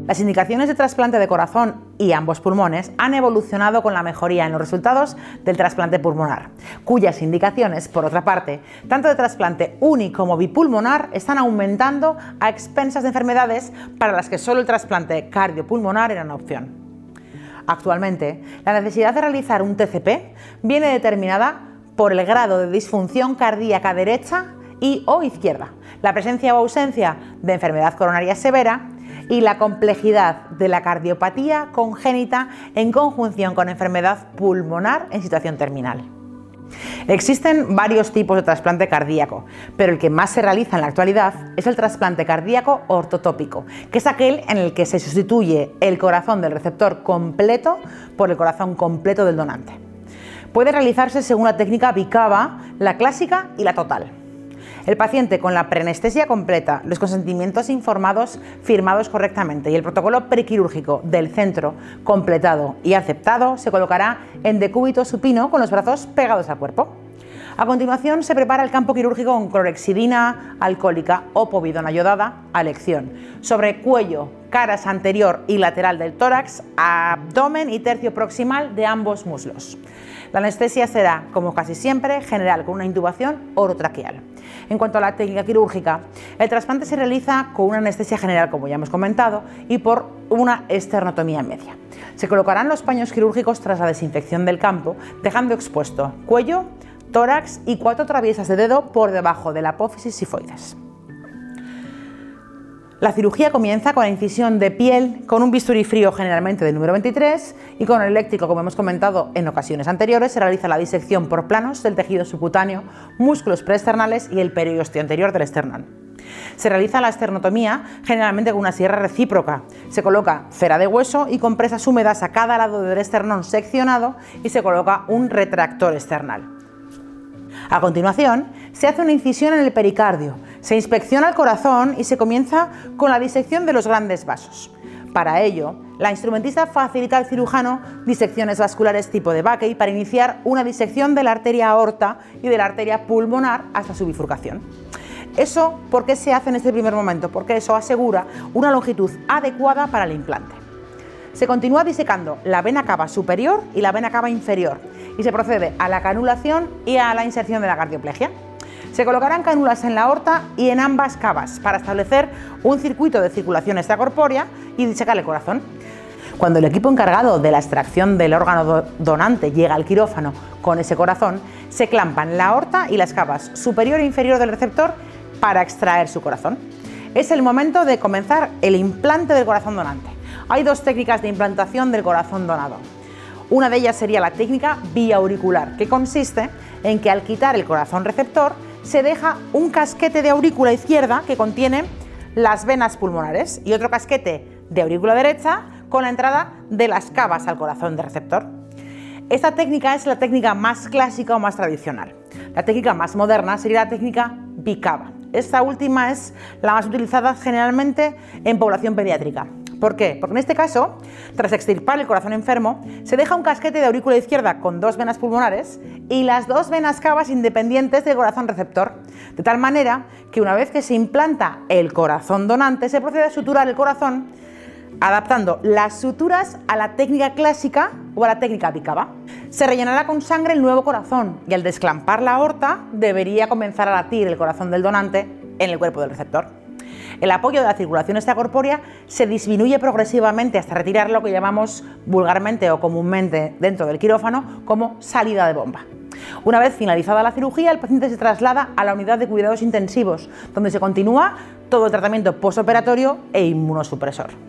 Las indicaciones de trasplante de corazón y ambos pulmones han evolucionado con la mejoría en los resultados del trasplante pulmonar, cuyas indicaciones, por otra parte, tanto de trasplante uni como bipulmonar, están aumentando a expensas de enfermedades para las que solo el trasplante cardiopulmonar era una opción. Actualmente, la necesidad de realizar un TCP viene determinada por el grado de disfunción cardíaca derecha y/o izquierda, la presencia o ausencia de enfermedad coronaria severa y la complejidad de la cardiopatía congénita en conjunción con enfermedad pulmonar en situación terminal. Existen varios tipos de trasplante cardíaco, pero el que más se realiza en la actualidad es el trasplante cardíaco ortotópico, que es aquel en el que se sustituye el corazón del receptor completo por el corazón completo del donante. Puede realizarse según la técnica Bicaba, la clásica y la total. El paciente con la preanestesia completa, los consentimientos informados firmados correctamente y el protocolo prequirúrgico del centro completado y aceptado se colocará en decúbito supino con los brazos pegados al cuerpo. A continuación se prepara el campo quirúrgico con clorhexidina alcohólica o povidona yodada a elección sobre cuello, caras anterior y lateral del tórax, abdomen y tercio proximal de ambos muslos. La anestesia será, como casi siempre, general con una intubación orotraqueal. En cuanto a la técnica quirúrgica, el trasplante se realiza con una anestesia general, como ya hemos comentado, y por una esternotomía media. Se colocarán los paños quirúrgicos tras la desinfección del campo, dejando expuesto cuello, tórax y 4 traviesas de dedo por debajo de la apófisis sifoides. La cirugía comienza con la incisión de piel con un bisturí frío generalmente del número 23 y con el eléctrico, como hemos comentado en ocasiones anteriores, se realiza la disección por planos del tejido subcutáneo, músculos preesternales y el periósteo anterior del esternón. Se realiza la esternotomía generalmente con una sierra recíproca. Se coloca cera de hueso y compresas húmedas a cada lado del esternón seccionado y se coloca un retractor external. A continuación, se hace una incisión en el pericardio, se inspecciona el corazón y se comienza con la disección de los grandes vasos. Para ello, la instrumentista facilita al cirujano disecciones vasculares tipo de Backey para iniciar una disección de la arteria aorta y de la arteria pulmonar hasta su bifurcación. ¿Eso por qué se hace en este primer momento? Porque eso asegura una longitud adecuada para el implante. Se continúa disecando la vena cava superior y la vena cava inferior y se procede a la canulación y a la inserción de la cardioplegia. Se colocarán cánulas en la aorta y en ambas cavas para establecer un circuito de circulación extracorpórea y disecar el corazón. Cuando el equipo encargado de la extracción del órgano donante llega al quirófano con ese corazón, se clampan la aorta y las cavas superior e inferior del receptor para extraer su corazón. Es el momento de comenzar el implante del corazón donante. Hay 2 técnicas de implantación del corazón donado. Una de ellas sería la técnica biauricular, que consiste en que al quitar el corazón receptor se deja un casquete de aurícula izquierda que contiene las venas pulmonares y otro casquete de aurícula derecha con la entrada de las cavas al corazón del receptor. Esta técnica es la técnica más clásica o más tradicional. La técnica más moderna sería la técnica Bicaba. Esta última es la más utilizada generalmente en población pediátrica. ¿Por qué? Porque en este caso, tras extirpar el corazón enfermo, se deja un casquete de aurícula izquierda con 2 venas pulmonares y las 2 venas cavas independientes del corazón receptor, de tal manera que una vez que se implanta el corazón donante, se procede a suturar el corazón, adaptando las suturas a la técnica clásica o a la técnica Bicaba. Se rellenará con sangre el nuevo corazón y al desclampar la aorta debería comenzar a latir el corazón del donante en el cuerpo del receptor. El apoyo de la circulación extracorpórea se disminuye progresivamente hasta retirar lo que llamamos vulgarmente o comúnmente dentro del quirófano como salida de bomba. Una vez finalizada la cirugía, el paciente se traslada a la unidad de cuidados intensivos, donde se continúa todo el tratamiento postoperatorio e inmunosupresor.